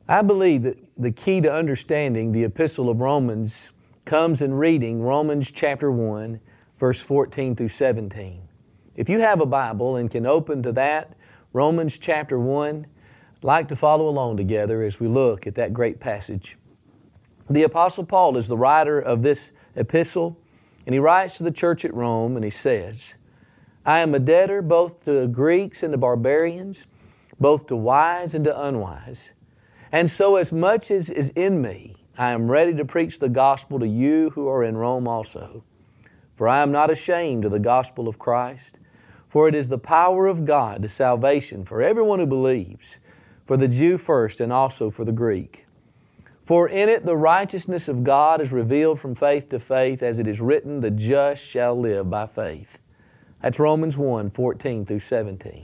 I believe that the key to understanding the Epistle of Romans comes in reading Romans chapter 1, verse 14 through 17. If you have a Bible and can open to that, Romans chapter 1, I'd like to follow along together as we look at that great passage. The Apostle Paul is the writer of this epistle, and he writes to the church at Rome, and he says, I am a debtor both to Greeks and to barbarians, both to wise and to unwise. And so as much as is in me, I am ready to preach the gospel to you who are in Rome also. For I am not ashamed of the gospel of Christ, for it is the power of God to salvation for everyone who believes, for the Jew first and also for the Greek. For in it the righteousness of God is revealed from faith to faith, as it is written, the just shall live by faith. That's Romans 1, 14 through 17.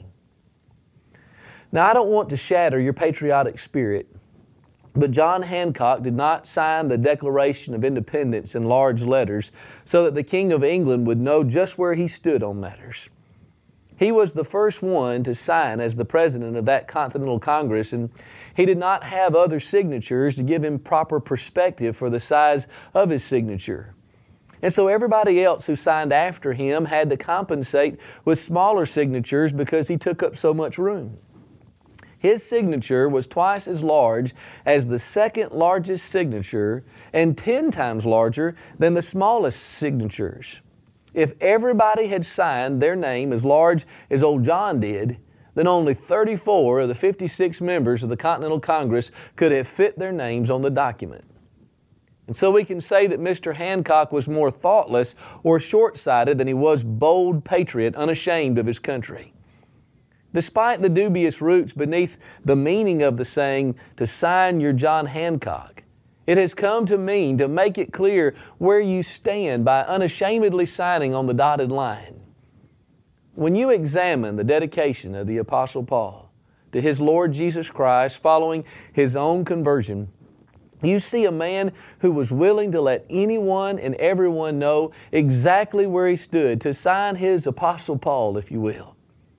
Now, I don't want to shatter your patriotic spirit, but John Hancock did not sign the Declaration of Independence in large letters so that the King of England would know just where he stood on matters. He was the first one to sign as the president of that Continental Congress, and he did not have other signatures to give him proper perspective for the size of his signature. And so everybody else who signed after him had to compensate with smaller signatures because he took up so much room. His signature was twice as large as the second largest signature and 10 times larger than the smallest signatures. If everybody had signed their name as large as old John did, then only 34 of the 56 members of the Continental Congress could have fit their names on the document. And so we can say that Mr. Hancock was more thoughtless or short-sighted than he was bold patriot, unashamed of his country. Despite the dubious roots beneath the meaning of the saying, to sign your John Hancock, it has come to mean to make it clear where you stand by unashamedly signing on the dotted line. When you examine the dedication of the Apostle Paul to his Lord Jesus Christ following his own conversion, you see a man who was willing to let anyone and everyone know exactly where he stood, to sign his Apostle Paul, if you will.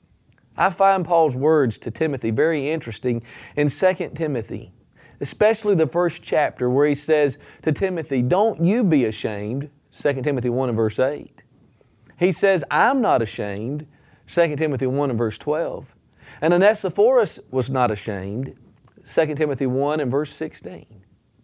I find Paul's words to Timothy very interesting in 2 Timothy, especially the first chapter where he says to Timothy, don't you be ashamed, 2 Timothy 1 and verse 8. He says, I'm not ashamed, 2 Timothy 1 and verse 12. And Onesiphorus was not ashamed, 2 Timothy 1 and verse 16.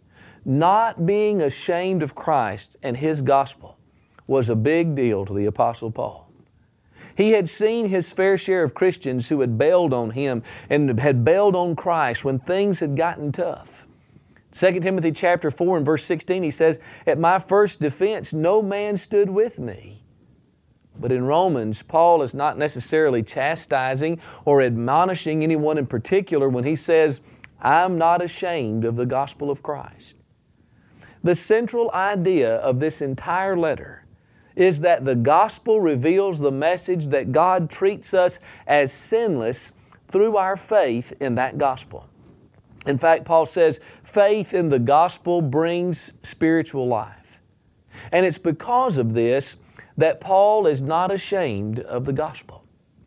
Not being ashamed of Christ and His gospel was a big deal to the Apostle Paul. He had seen his fair share of Christians who had bailed on him and had bailed on Christ when things had gotten tough. 2 Timothy chapter 4 and verse 16, he says, at my first defense, no man stood with me. But in Romans, Paul is not necessarily chastising or admonishing anyone in particular when he says, I'm not ashamed of the gospel of Christ. The central idea of this entire letter is that the gospel reveals the message that God treats us as sinless through our faith in that gospel. In fact, Paul says, faith in the gospel brings spiritual life. And it's because of this that Paul is not ashamed of the gospel.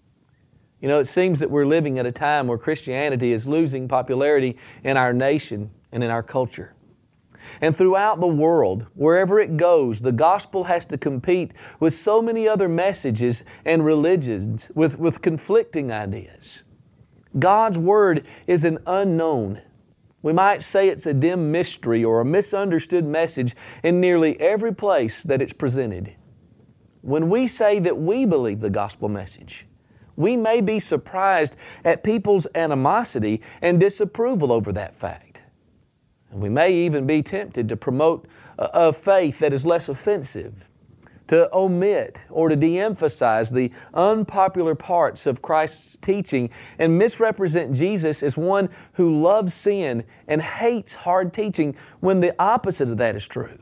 You know, it seems that we're living at a time where Christianity is losing popularity in our nation and in our culture. And throughout the world, wherever it goes, the gospel has to compete with so many other messages and religions with conflicting ideas. God's Word is an unknown. We might say it's a dim mystery or a misunderstood message in nearly every place that it's presented. When we say that we believe the gospel message, we may be surprised at people's animosity and disapproval over that fact. And we may even be tempted to promote a faith that is less offensive, to omit or to de-emphasize the unpopular parts of Christ's teaching and misrepresent Jesus as one who loves sin and hates hard teaching when the opposite of that is true.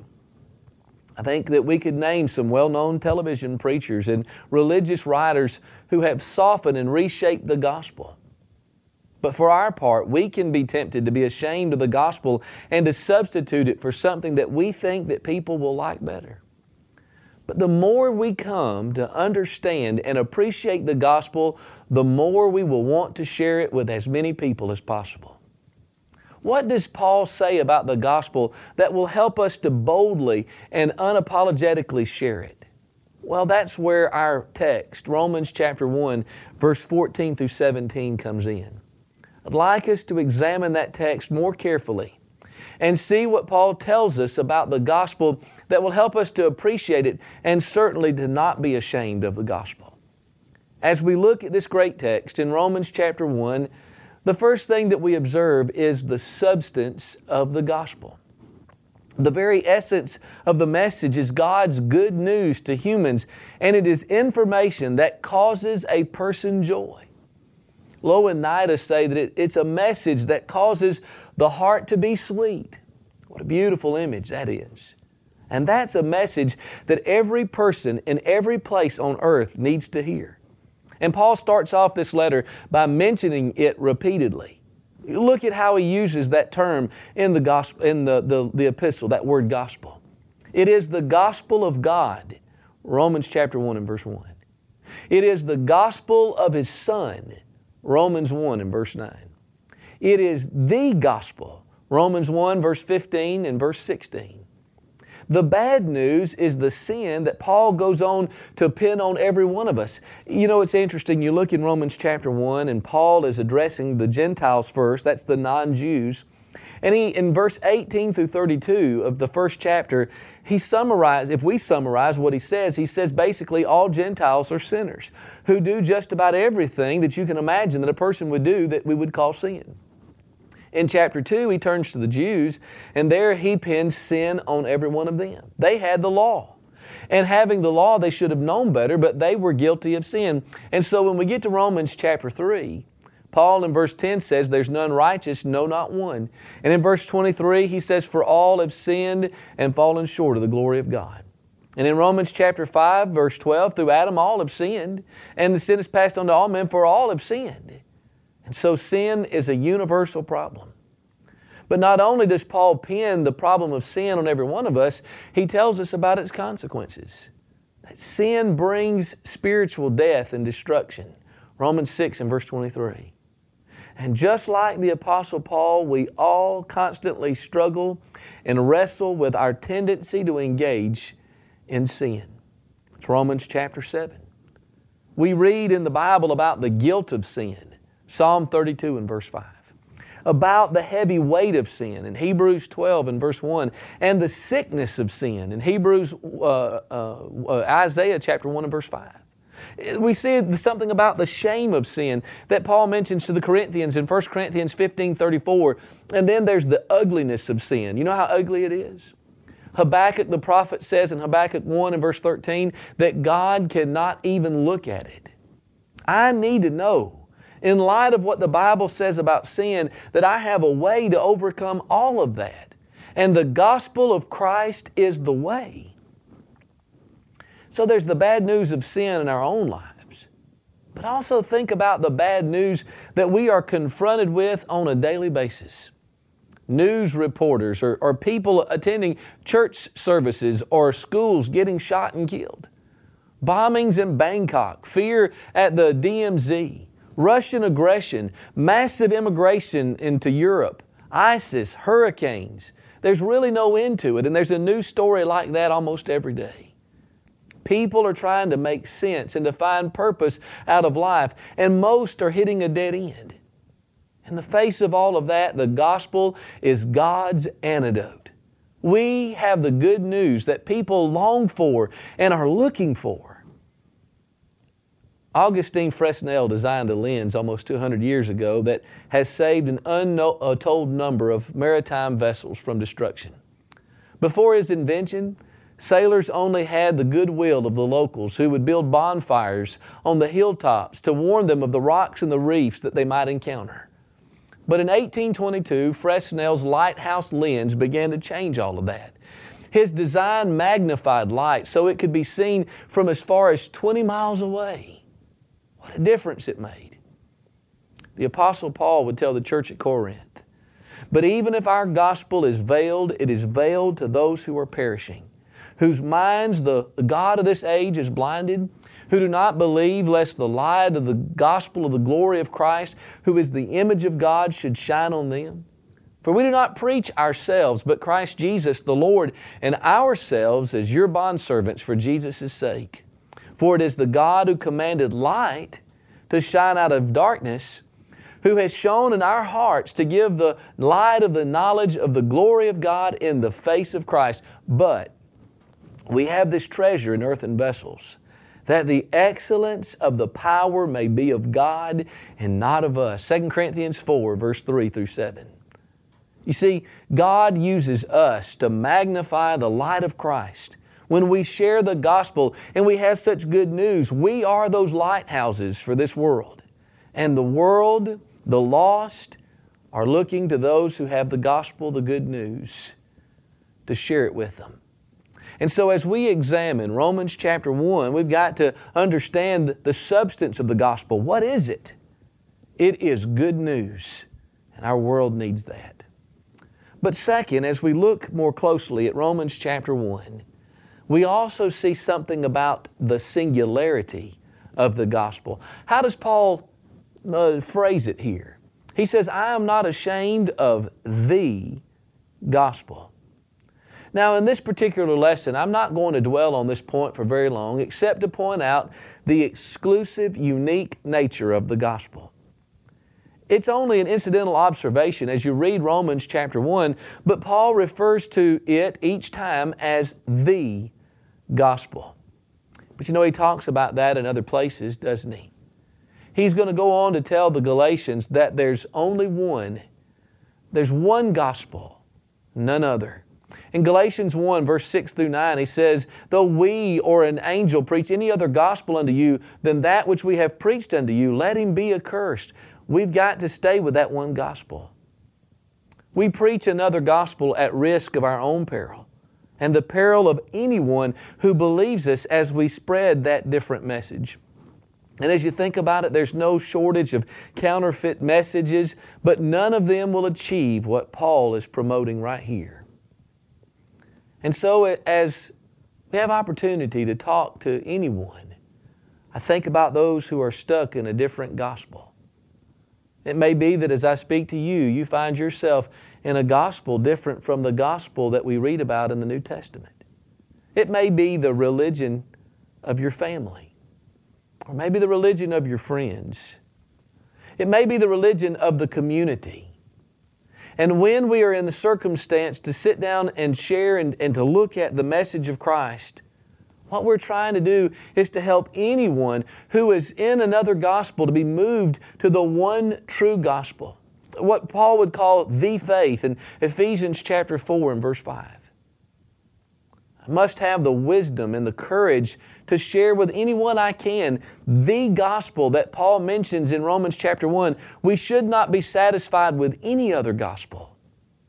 I think that we could name some well-known television preachers and religious writers who have softened and reshaped the gospel. But for our part, we can be tempted to be ashamed of the gospel and to substitute it for something that we think that people will like better. But the more we come to understand and appreciate the gospel, the more we will want to share it with as many people as possible. What does Paul say about the gospel that will help us to boldly and unapologetically share it? Well, that's where our text, Romans chapter 1, verse 14 through 17, comes in. I'd like us to examine that text more carefully and see what Paul tells us about the gospel that will help us to appreciate it and certainly to not be ashamed of the gospel. As we look at this great text in Romans chapter 1, the first thing that we observe is the substance of the gospel. The very essence of the message is God's good news to humans, and it is information that causes a person joy. Lowe and Nida say that it's a message that causes the heart to be sweet. What a beautiful image that is. And that's a message that every person in every place on earth needs to hear. And Paul starts off this letter by mentioning it repeatedly. Look at how he uses that term in the gospel, in the epistle, that word gospel. It is the gospel of God, Romans chapter 1 and verse 1. It is the gospel of His Son, Romans 1 and verse 9. It is the gospel, Romans 1 verse 15 and verse 16. The bad news is the sin that Paul goes on to pin on every one of us. You know, it's interesting. You look in Romans chapter 1 and Paul is addressing the Gentiles first. That's the non-Jews. And in verse 18 through 32 of the first chapter, if we summarize what he says basically all Gentiles are sinners who do just about everything that you can imagine that a person would do that we would call sin. In chapter 2, he turns to the Jews, and there he pins sin on every one of them. They had the law. And having the law, they should have known better, but they were guilty of sin. And so when we get to Romans chapter 3, Paul in verse 10 says, there's none righteous, no, not one. And in verse 23, he says, for all have sinned and fallen short of the glory of God. And in Romans chapter 5, verse 12, through Adam all have sinned, and the sin is passed on to all men, for all have sinned. And so sin is a universal problem. But not only does Paul pin the problem of sin on every one of us, he tells us about its consequences. That sin brings spiritual death and destruction. Romans 6 and verse 23. And just like the Apostle Paul, we all constantly struggle and wrestle with our tendency to engage in sin. It's Romans chapter 7. We read in the Bible about the guilt of sin. Psalm 32 and verse 5. About the heavy weight of sin in Hebrews 12 and verse 1. And the sickness of sin in Isaiah chapter 1 and verse 5. We see something about the shame of sin that Paul mentions to the Corinthians in 1 Corinthians 15:34. And then there's the ugliness of sin. You know how ugly it is? Habakkuk the prophet says in Habakkuk 1 and verse 13 that God cannot even look at it. I need to know, in light of what the Bible says about sin, that I have a way to overcome all of that. And the gospel of Christ is the way. So there's the bad news of sin in our own lives. But also think about the bad news that we are confronted with on a daily basis. News reporters or people attending church services or schools getting shot and killed. Bombings in Bangkok, fear at the DMZ. Russian aggression, massive immigration into Europe, ISIS, hurricanes. There's really no end to it, and there's a new story like that almost every day. People are trying to make sense and to find purpose out of life, and most are hitting a dead end. In the face of all of that, the gospel is God's antidote. We have the good news that people long for and are looking for. Augustine Fresnel designed a lens almost 200 years ago that has saved an untold number of maritime vessels from destruction. Before his invention, sailors only had the goodwill of the locals who would build bonfires on the hilltops to warn them of the rocks and the reefs that they might encounter. But in 1822, Fresnel's lighthouse lens began to change all of that. His design magnified light so it could be seen from as far as 20 miles away. What a difference it made. The Apostle Paul would tell the church at Corinth, but even if our gospel is veiled, it is veiled to those who are perishing, whose minds the God of this age is blinded, who do not believe lest the light of the gospel of the glory of Christ, who is the image of God, should shine on them. For we do not preach ourselves, but Christ Jesus the Lord, and ourselves as your bondservants for Jesus' sake. For it is the God who commanded light to shine out of darkness, who has shone in our hearts to give the light of the knowledge of the glory of God in the face of Christ. But we have this treasure in earthen vessels, that the excellence of the power may be of God and not of us. 2 Corinthians 4, verse 3 through 7. You see, God uses us to magnify the light of Christ. When we share the gospel and we have such good news, we are those lighthouses for this world. And the world, the lost, are looking to those who have the gospel, the good news, to share it with them. And so as we examine Romans chapter 1, we've got to understand the substance of the gospel. What is it? It is good news, and our world needs that. But second, as we look more closely at Romans chapter 1, we also see something about the singularity of the gospel. How does Paul phrase it here? He says, I am not ashamed of the gospel. Now, in this particular lesson, I'm not going to dwell on this point for very long, except to point out the exclusive, unique nature of the gospel. It's only an incidental observation as you read Romans chapter 1, but Paul refers to it each time as the gospel. But you know, he talks about that in other places, doesn't he? He's going to go on to tell the Galatians that there's only one. There's one gospel, none other. In Galatians 1, verse 6 through 9, he says, though we or an angel preach any other gospel unto you than that which we have preached unto you, let him be accursed. We've got to stay with that one gospel. We preach another gospel at risk of our own peril and the peril of anyone who believes us as we spread that different message. And as you think about it, there's no shortage of counterfeit messages, but none of them will achieve what Paul is promoting right here. And so as we have opportunity to talk to anyone, I think about those who are stuck in a different gospel. It may be that as I speak to you, you find yourself in a gospel different from the gospel that we read about in the New Testament. It may be the religion of your family, or maybe the religion of your friends. It may be the religion of the community. And when we are in the circumstance to sit down and share and to look at the message of Christ, what we're trying to do is to help anyone who is in another gospel to be moved to the one true gospel. What Paul would call the faith in Ephesians chapter 4 and verse 5. I must have the wisdom and the courage to share with anyone I can the gospel that Paul mentions in Romans chapter 1. We should not be satisfied with any other gospel.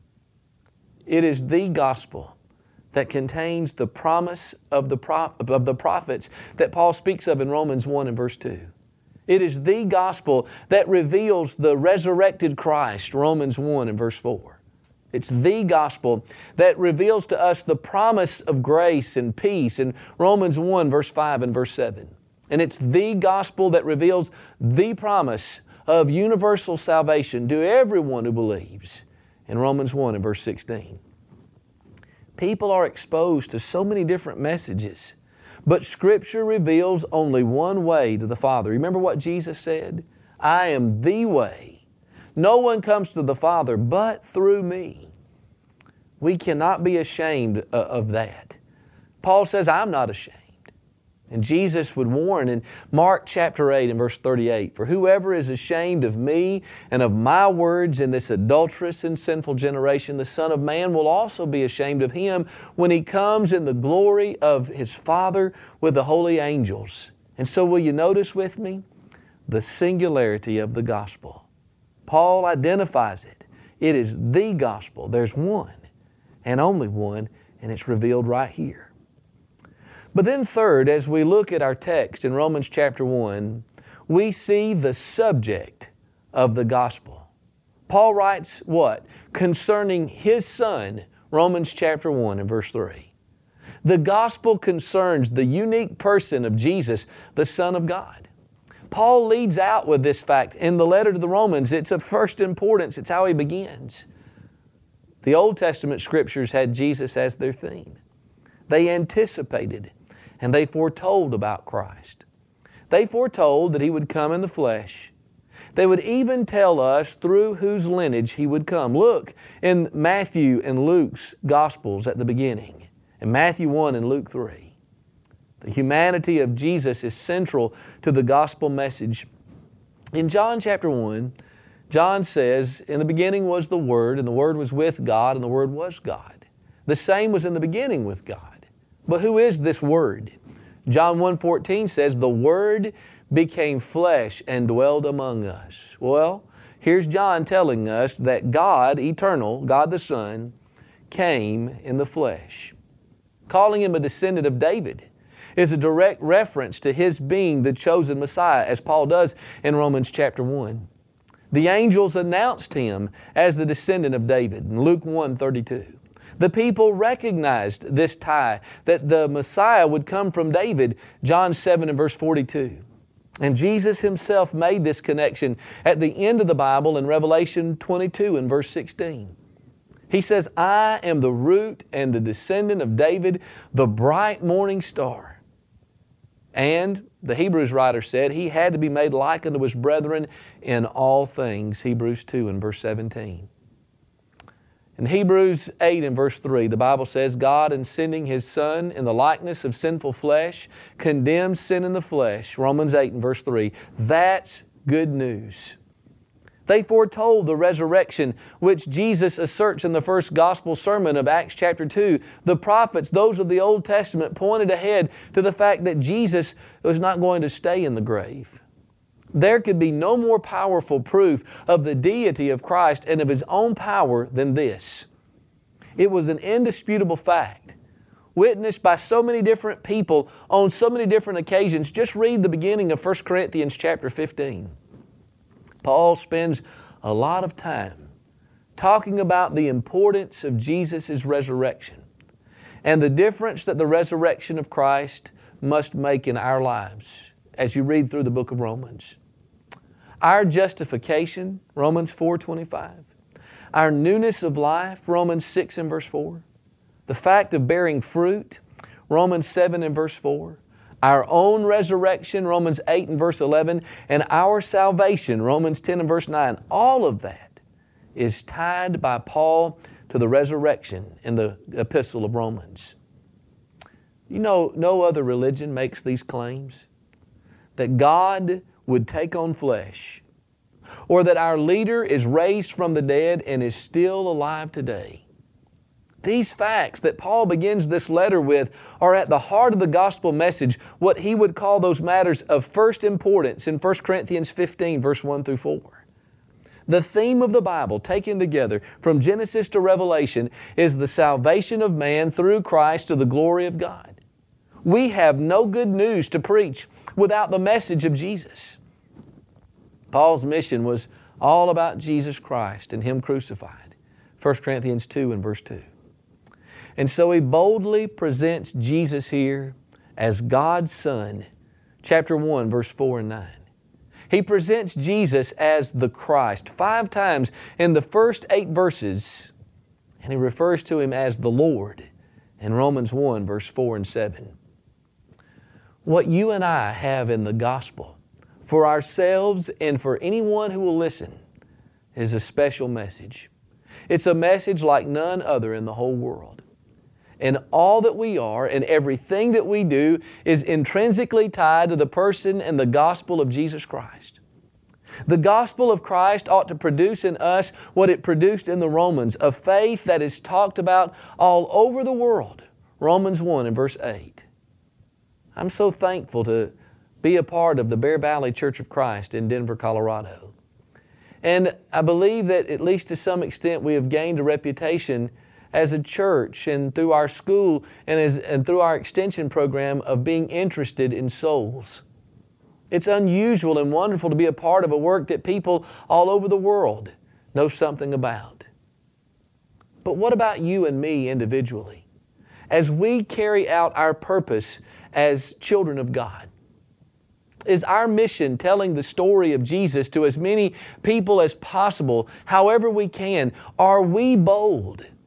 It is the gospel that contains the promise of the prophets that Paul speaks of in Romans 1 and verse 2. It is the gospel that reveals the resurrected Christ, Romans 1 and verse 4. It's the gospel that reveals to us the promise of grace and peace in Romans 1 verse 5 and verse 7. And it's the gospel that reveals the promise of universal salvation to everyone who believes in Romans 1 and verse 16. People are exposed to so many different messages, but Scripture reveals only one way to the Father. Remember what Jesus said? I am the way. No one comes to the Father but through me. We cannot be ashamed of that. Paul says, I'm not ashamed. And Jesus would warn in Mark chapter 8 and verse 38, for whoever is ashamed of me and of my words in this adulterous and sinful generation, the Son of Man will also be ashamed of him when He comes in the glory of His Father with the holy angels. And so will you notice with me the singularity of the gospel? Paul identifies it. It is the gospel. There's one and only one, and it's revealed right here. But then third, as we look at our text in Romans chapter 1, we see the subject of the gospel. Paul writes what? Concerning His Son, Romans chapter 1 and verse 3. The gospel concerns the unique person of Jesus, the Son of God. Paul leads out with this fact in the letter to the Romans. It's of first importance. It's how he begins. The Old Testament scriptures had Jesus as their theme. They anticipated and they foretold about Christ. They foretold that He would come in the flesh. They would even tell us through whose lineage He would come. Look in Matthew and Luke's Gospels at the beginning, in Matthew 1 and Luke 3. The humanity of Jesus is central to the gospel message. In John chapter 1, John says, "In the beginning was the Word, and the Word was with God, and the Word was God. The same was in the beginning with God." But who is this Word? John 1:14 says, "The Word became flesh and dwelled among us." Well, here's John telling us that God, eternal, God the Son, came in the flesh. Calling Him a descendant of David is a direct reference to His being the chosen Messiah, as Paul does in Romans chapter 1. The angels announced Him as the descendant of David in Luke 1:32. The people recognized this tie, that the Messiah would come from David, John 7 and verse 42. And Jesus Himself made this connection at the end of the Bible in Revelation 22 and verse 16. He says, "I am the root and the descendant of David, the bright morning star." And the Hebrews writer said He had to be made like unto His brethren in all things, Hebrews 2 and verse 17. In Hebrews 8 and verse 3, the Bible says, "God, in sending His Son in the likeness of sinful flesh, condemns sin in the flesh." Romans 8 and verse 3. That's good news. They foretold the resurrection, which Jesus asserts in the first gospel sermon of Acts chapter 2. The prophets, those of the Old Testament, pointed ahead to the fact that Jesus was not going to stay in the grave. There could be no more powerful proof of the deity of Christ and of His own power than this. It was an indisputable fact, witnessed by so many different people on so many different occasions. Just read the beginning of 1 Corinthians chapter 15. Paul spends a lot of time talking about the importance of Jesus' resurrection and the difference that the resurrection of Christ must make in our lives as you read through the book of Romans. Our justification, Romans 4:25. Our newness of life, Romans 6 and verse 4. The fact of bearing fruit, Romans 7 and verse 4. Our own resurrection, Romans 8 and verse 11. And our salvation, Romans 10 and verse 9. All of that is tied by Paul to the resurrection in the epistle of Romans. You know, no other religion makes these claims. That God would take on flesh, or that our leader is raised from the dead and is still alive today. These facts that Paul begins this letter with are at the heart of the gospel message, what he would call those matters of first importance in 1 Corinthians 15, verse 1 through 4. The theme of the Bible, taken together from Genesis to Revelation, is the salvation of man through Christ to the glory of God. We have no good news to preach without the message of Jesus. Paul's mission was all about Jesus Christ and Him crucified. 1 Corinthians 2 and verse 2. And so he boldly presents Jesus here as God's Son. Chapter 1, verse 4 and 9. He presents Jesus as the Christ 5 times in the first 8 verses. And he refers to Him as the Lord in Romans 1, verse 4 and 7. What you and I have in the gospel for ourselves and for anyone who will listen is a special message. It's a message like none other in the whole world. And all that we are and everything that we do is intrinsically tied to the person and the gospel of Jesus Christ. The gospel of Christ ought to produce in us what it produced in the Romans, a faith that is talked about all over the world. Romans 1 and verse 8. I'm so thankful to be a part of the Bear Valley Church of Christ in Denver, Colorado. And I believe that at least to some extent we have gained a reputation as a church and through our school and through our extension program of being interested in souls. It's unusual and wonderful to be a part of a work that people all over the world know something about. But what about you and me individually? As we carry out our purpose as children of God, is our mission telling the story of Jesus to as many people as possible, however we can? Are we bold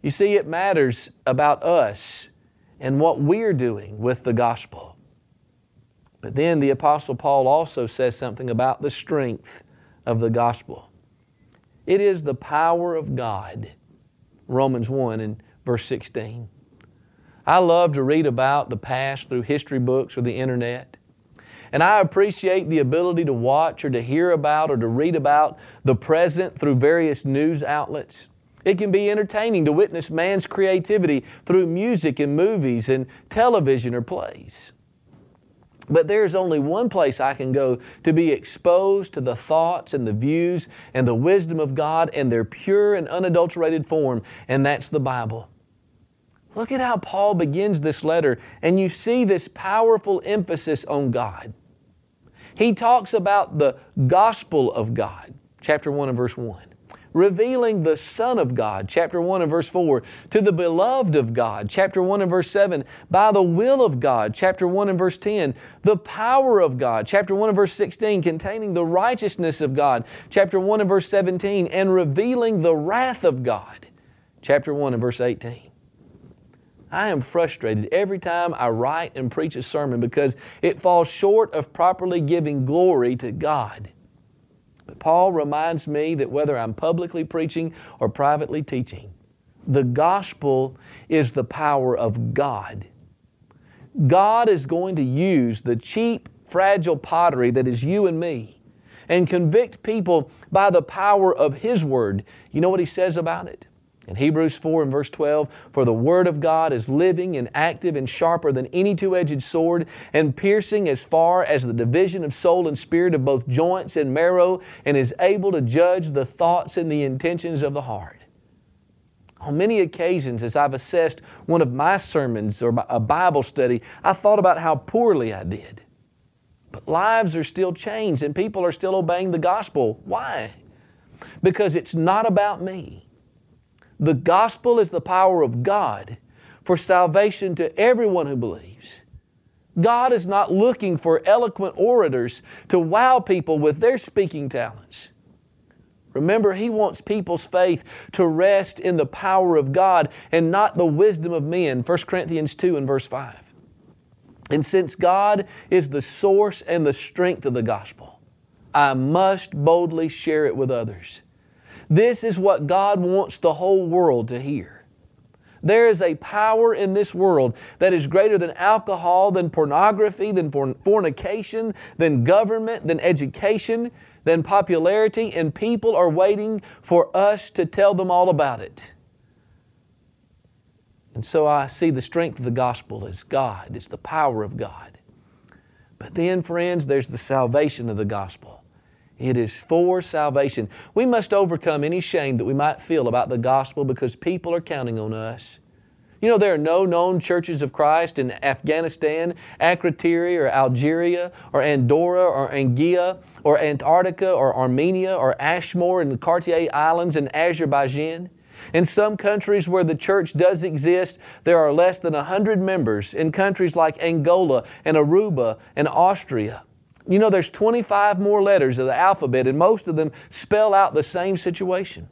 You see, it matters about us and what we're doing with the gospel. But then the Apostle Paul also says something about the strength of the gospel. It is the power of God. Romans 1 and verse 16. I love to read about the past through history books or the internet. And I appreciate the ability to watch or to hear about or to read about the present through various news outlets. It can be entertaining to witness man's creativity through music and movies and television or plays. But there's only one place I can go to be exposed to the thoughts and the views and the wisdom of God in their pure and unadulterated form, and that's the Bible. Look at how Paul begins this letter, and you see this powerful emphasis on God. He talks about the gospel of God, chapter 1 and verse 1. Revealing the Son of God, chapter 1 and verse 4, to the beloved of God, chapter 1 and verse 7, by the will of God, chapter 1 and verse 10, the power of God, chapter 1 and verse 16, containing the righteousness of God, chapter 1 and verse 17, and revealing the wrath of God, chapter 1 and verse 18. I am frustrated every time I write and preach a sermon because it falls short of properly giving glory to God. But Paul reminds me that whether I'm publicly preaching or privately teaching, the gospel is the power of God. God is going to use the cheap, fragile pottery that is you and me and convict people by the power of His Word. You know what He says about it? In Hebrews 4 and verse 12, for the Word of God is living and active and sharper than any two-edged sword, and piercing as far as the division of soul and spirit, of both joints and marrow, and is able to judge the thoughts and the intentions of the heart. On many occasions, as I've assessed one of my sermons or a Bible study, I thought about how poorly I did. But lives are still changed and people are still obeying the gospel. Why? Because it's not about me. The gospel is the power of God for salvation to everyone who believes. God is not looking for eloquent orators to wow people with their speaking talents. Remember, He wants people's faith to rest in the power of God and not the wisdom of men. 1 Corinthians 2 and verse 5. And since God is the source and the strength of the gospel, I must boldly share it with others. This is what God wants the whole world to hear. There is a power in this world that is greater than alcohol, than pornography, than fornication, than government, than education, than popularity, and people are waiting for us to tell them all about it. And so I see the strength of the gospel as God. It's the power of God. But then, friends, there's the salvation of the gospel. It is for salvation. We must overcome any shame that we might feel about the gospel because people are counting on us. You know, there are no known churches of Christ in Afghanistan, Akrotiri, or Algeria, or Andorra, or Anguilla, or Antarctica, or Armenia, or Ashmore and the Cartier Islands in Azerbaijan. In some countries where the church does exist, there are less than 100 members in countries like Angola and Aruba and Austria. You know, there's 25 more letters of the alphabet, and most of them spell out the same situation.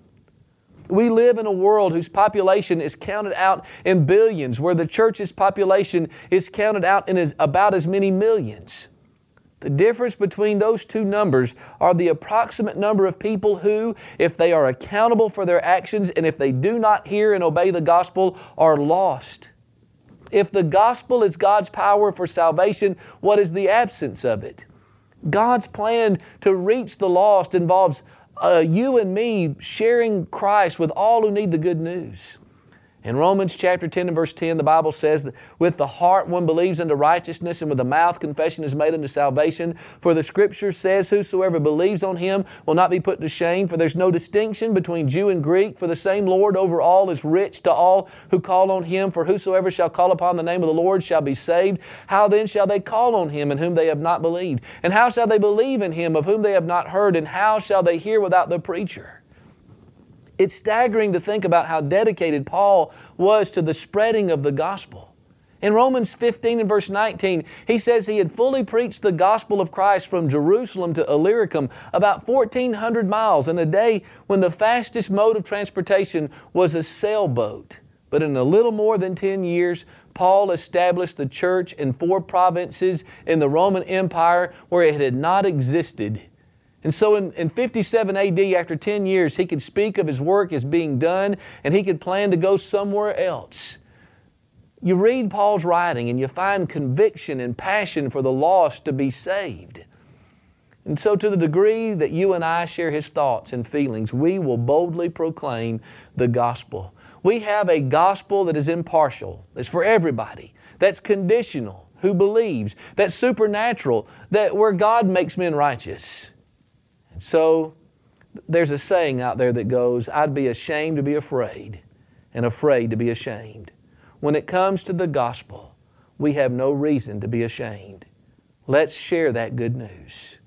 We live in a world whose population is counted out in billions, where the church's population is counted out in about as many millions. The difference between those two numbers are the approximate number of people who, if they are accountable for their actions and if they do not hear and obey the gospel, are lost. If the gospel is God's power for salvation, what is the absence of it? God's plan to reach the lost involves you and me sharing Christ with all who need the good news. In Romans chapter 10 and verse 10, the Bible says that with the heart one believes unto righteousness, and with the mouth confession is made unto salvation. For the Scripture says, whosoever believes on Him will not be put to shame. For there's no distinction between Jew and Greek. For the same Lord over all is rich to all who call on Him. For whosoever shall call upon the name of the Lord shall be saved. How then shall they call on Him in whom they have not believed? And how shall they believe in Him of whom they have not heard? And how shall they hear without the preacher? It's staggering to think about how dedicated Paul was to the spreading of the gospel. In Romans 15 and verse 19, he says he had fully preached the gospel of Christ from Jerusalem to Illyricum, about 1,400 miles, in a day when the fastest mode of transportation was a sailboat. But in a little more than 10 years, Paul established the church in 4 provinces in the Roman Empire where it had not existed. And so in 57 AD, after 10 years, he could speak of his work as being done, and he could plan to go somewhere else. You read Paul's writing and you find conviction and passion for the lost to be saved. And so to the degree that you and I share his thoughts and feelings, we will boldly proclaim the gospel. We have a gospel that is impartial, that's for everybody, that's conditional, who believes, that's supernatural, that where God makes men righteous. And so there's a saying out there that goes, I'd be ashamed to be afraid and afraid to be ashamed. When it comes to the gospel, we have no reason to be ashamed. Let's share that good news.